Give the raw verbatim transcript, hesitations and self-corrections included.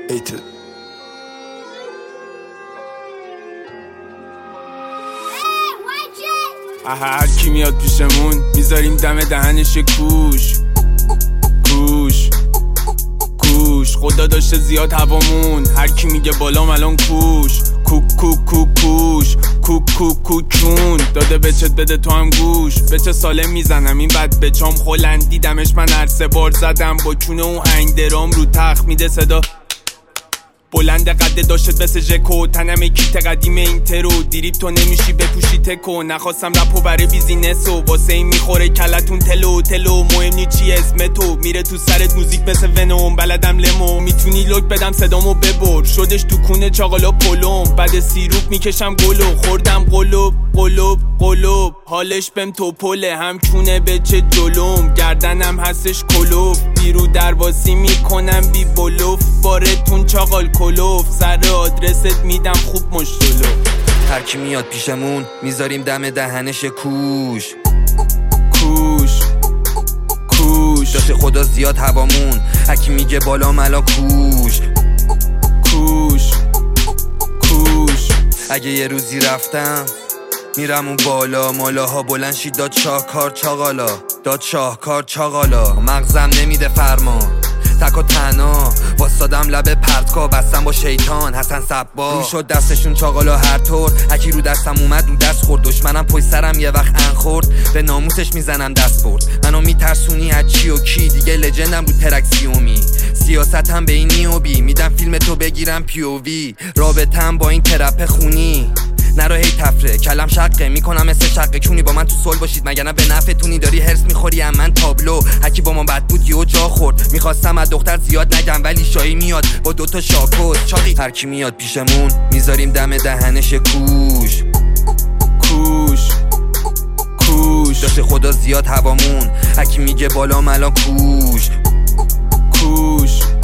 ایت هر کی میاد پیشمون میذاریم دم دهنش کوش کوش کوش. خدا داشته زیاد هوامون، هر کی میگه بالام الان کوش کوک کوک کوک کوش کوک کوک کوکون. داده بچت بده تو هم گوش، بچه سالم میزنم این بد بچام خلند دیدمش من هر سه بار زدم با چونه اون هنگ درام رو تخت میده صدا بلند قده داشت بس ژکو تنم کیت قدیم این ترو دیریب تو نمیشی بپوشی تکو. نخواستم رپو برای بیزینسو واسه این میخوره کلتون تلو تلو. مهم نی چی اسم تو میره تو سرت موزیک مثل ونوم بلدم لمو میتونی لوک بدم صدامو ببر شدش تو کونه چاقالا پلوم بعد سیروپ میکشم گلو خوردم قلوب قلوب قلوب حالش بهم تو پله هم کونه بچه جلوم گردنم هستش کلوف بیرو درواسی میکنم بی بلوف بارتون چاقال کلوف سر آدرست میدم خوب مشتلو. هر کی میاد پیشمون میذاریم دم دهنش کوش کوش کوش. داشته خدا زیاد هوامون، هر کی میگه بالا ملا کوش کوش کوش. اگه یه روزی رفتم میرم اون بالا مالاها بلند شید داد شاهکار چاقالا داد شاهکار چاقالا. مغزم نمیده فرمان تک و تنها واسادم لب پرتکا بستم با شیطان حسن صبا رو شد دستشون چاقالا هر طور هکی رو دستم اومد رو دست خورد دشمنم پشت سرم یه وقت ان خورد به ناموسش میزنم دست برد منو میترسونی از چی و کی دیگه لجندم رو ترک سیومی سیاستم به این نیوبی میدم فیلم تو بگیرم پی او وی رابطم با این ترپ خونی نرو هی تفره کلم شقه میکنم مثل شقه کونی با من تو سول باشید مگر نه به نفعتونی داری هرس میخوری ام من تابلو هکی با ما بد بود یهو جا خورد میخواستم از دختر زیاد نگم ولی شایی میاد با دوتا شاکوز چاقی. هر کی میاد پیشمون میذاریم دم دهنش کوش کوش کوش. داشته خدا زیاد هوامون، هر کی میگه بالا ملا کوش کوش